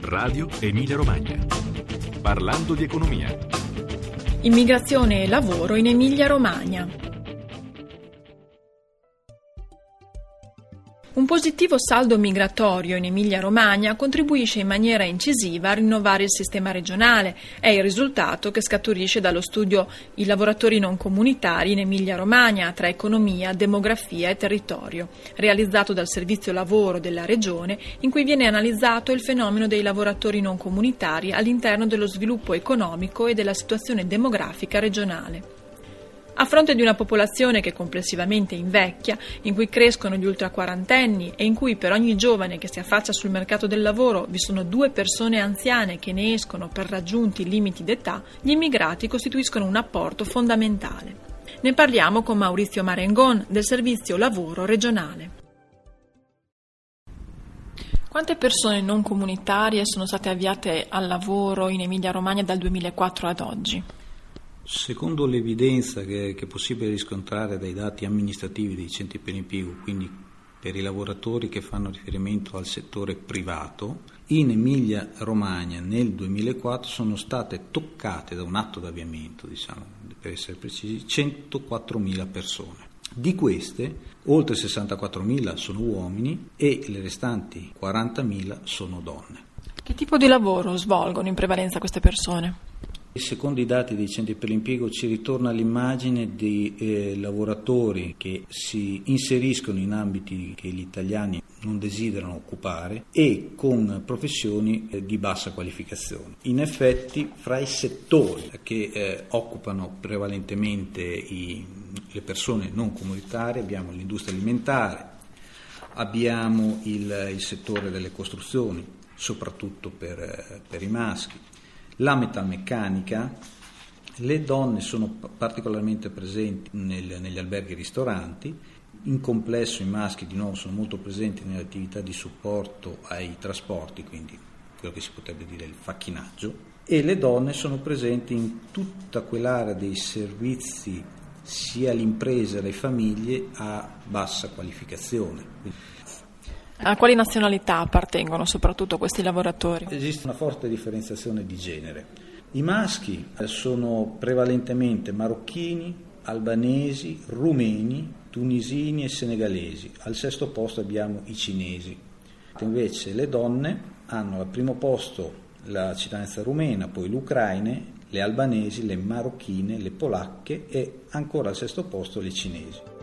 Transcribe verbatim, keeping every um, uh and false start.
Radio Emilia Romagna. Parlando di economia. Immigrazione e lavoro in Emilia Romagna. Un positivo saldo migratorio in Emilia-Romagna contribuisce in maniera incisiva a rinnovare il sistema regionale. È il risultato che scaturisce dallo studio I lavoratori non comunitari in Emilia-Romagna tra economia, demografia e territorio, realizzato dal Servizio Lavoro della Regione, in cui viene analizzato il fenomeno dei lavoratori non comunitari all'interno dello sviluppo economico e della situazione demografica regionale. A fronte di una popolazione che complessivamente invecchia, in cui crescono gli ultraquarantenni e in cui per ogni giovane che si affaccia sul mercato del lavoro vi sono due persone anziane che ne escono per raggiunti limiti d'età, gli immigrati costituiscono un apporto fondamentale. Ne parliamo con Maurizio Marengon del Servizio Lavoro regionale. Quante persone non comunitarie sono state avviate al lavoro in Emilia-Romagna dal duemilaquattro ad oggi? Secondo l'evidenza che è possibile riscontrare dai dati amministrativi dei centri per l'impiego, quindi per i lavoratori che fanno riferimento al settore privato, in Emilia-Romagna nel duemilaquattro sono state toccate da un atto d'avviamento, diciamo, per essere precisi, centoquattromila persone. Di queste, oltre sessantaquattromila sono uomini e le restanti quarantamila sono donne. Che tipo di lavoro svolgono in prevalenza queste persone? Secondo i dati dei centri per l'impiego ci ritorna l'immagine di eh, lavoratori che si inseriscono in ambiti che gli italiani non desiderano occupare e con professioni eh, di bassa qualificazione. In effetti, fra i settori che eh, occupano prevalentemente i, le persone non comunitarie abbiamo l'industria alimentare, abbiamo il, il settore delle costruzioni, soprattutto per, eh, per i maschi, la metalmeccanica. Le donne sono particolarmente presenti nel, negli alberghi e ristoranti, in complesso i maschi di nuovo sono molto presenti nelle attività di supporto ai trasporti, quindi quello che si potrebbe dire il facchinaggio, e le donne sono presenti in tutta quell'area dei servizi sia alle imprese che alle famiglie a bassa qualificazione. A quali nazionalità appartengono soprattutto questi lavoratori? Esiste una forte differenziazione di genere. I maschi sono prevalentemente marocchini, albanesi, rumeni, tunisini e senegalesi. Al sesto posto abbiamo i cinesi. Invece le donne hanno al primo posto la cittadinanza rumena, poi le ucraine, le albanesi, le marocchine, le polacche e ancora al sesto posto le cinesi.